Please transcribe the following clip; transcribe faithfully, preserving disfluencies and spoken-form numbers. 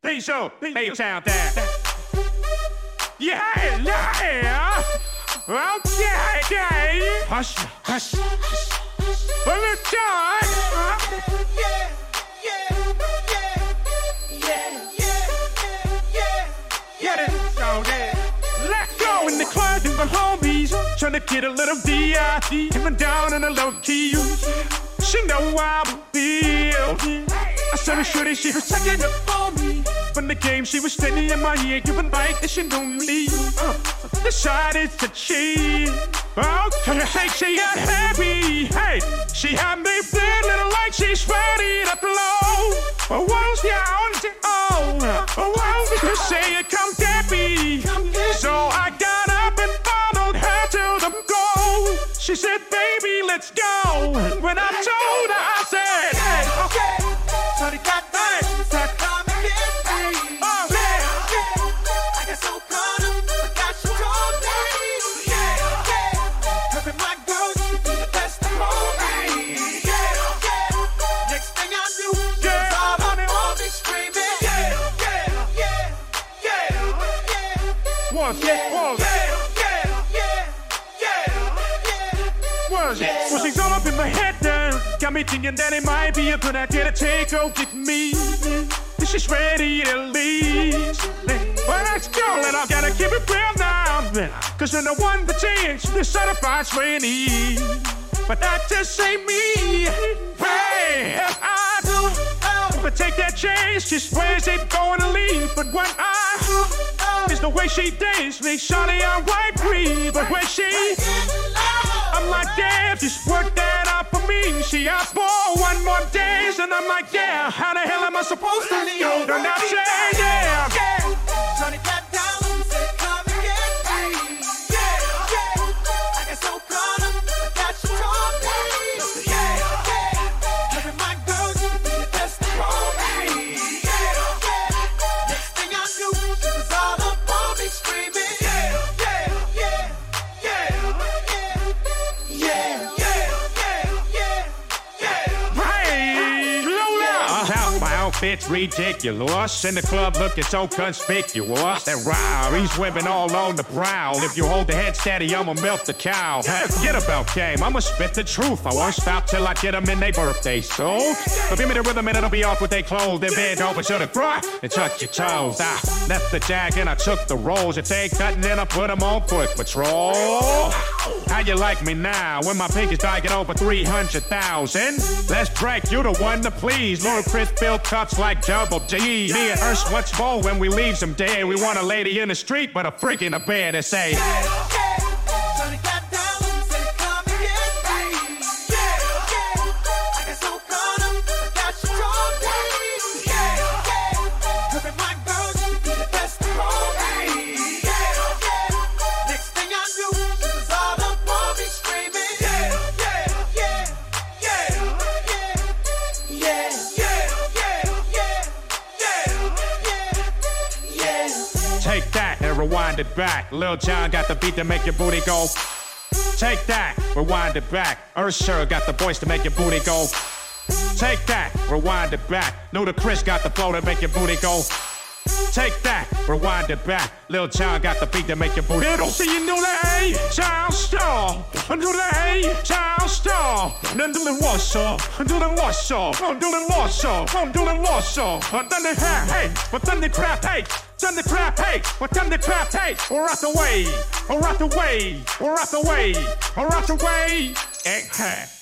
Peace out, peace out there. Yeah, yeah. Okay, okay. Hush, hush, hush. Well, it's time. Yeah, yeah, yeah, yeah, yeah, yeah, yeah. So there. Let's go in the club with my homies, trying to get a little D I D, coming down in a low key. She know how I feel. I said, shorty, she was checking up on me. From the game, she was standing in my ear, giving bite that she don't leave. Uh, decided to cheat. Oh, hey, she got happy. Hey, she had me feeling like she's ready to blow. Oh, what's down? Oh, oh, what's you say it? Come get me. So I got up and followed her to the goal. She said, baby, let's go. When I told her, I said, hey, okay. Shorty got that, said come and get me. Oh, Yeah, yeah. I got so caught up, forgot you told me. Yeah, yeah. Hurting my girls, you be the best of all me. Yeah, yeah. Next thing I knew, it was all up on me screaming. Yeah, yeah, yeah, yeah, yeah. was it? Yeah, Was it? yeah, yeah, yeah, yeah. Was it? Well, she's all up in my head now. Got me thinking that it might be a good idea to take her with me. She's ready to leave. Well, let's go, and I gotta keep it real now. Cause you're the one that changed the certified trainee. But that just ain't me. Hey, I do. But take that chance, she swears ain't going to leave. But what I is the way she dates me. Shawty, I white breathe. But when she, I'm like, damn, just work that out for me. She asked for one more dance, and I'm like, yeah, how the hell am I supposed to leave? And I say, yeah. Shorty got down, said come and get me. Yeah, yeah. I got so caught up, forgot you told me. Yeah, yeah. Hurting my girls, you be the best of all me. Yeah, yeah. Next thing I knew, she was all up on me screaming. Yeah, yeah, yeah, yeah, yeah, yeah, yeah, yeah, yeah. Hey, Lola! How my outfit's ridiculous. In the club looking so conspicuous. That wow, these women all on the prowl. If you hold the head steady, I'ma milk the cow. Hey, forget about game, I'ma spit the truth. I won't stop till I get them in their birthday. So, but give me the rhythm and it'll be off with they clothes. Then bend over to the front and touch your toes. I left the jag and I took the rolls. If they ain't cutting, then I put them on foot patrol. How you like me now when my pink is bagging over three hundred thousand? Let's drink, you the one to please. Lord Chris fill cups like double G. Me and Urs, what's more when we leave some day? We want a lady in the street, but a freak in the bed to say, Shorty got down, said come and get me. Yeah, yeah. I got so caught up, forgot you told me. Yeah, yeah. Hurting my girls, you be the best of all me. Yeah, yeah. Next thing I knew, she was all up on me screaming. Yeah, yeah, yeah, yeah, yeah, yeah, yeah, yeah, yeah, yeah. take that and rewind it back. Lil Jon got the beat to make your booty go. Take that, rewind it back. Usher got the voice to make your booty go. Take that, rewind it back. Ludacris got the flow to make your booty go. Take that, rewind it back. Lil Jon got the beat to make your booty go. See you know that, hey, Jon Star. Do that, hey, Jon Star. Then do the wash off. Do the wash off. Do the wash off. Do the wash off. Then the hair, hey, but then the crap, hey. Then the crap, hey, but then the crap, hey. Or out the way, or out the way, or out the way, or out the way. Hey, hey.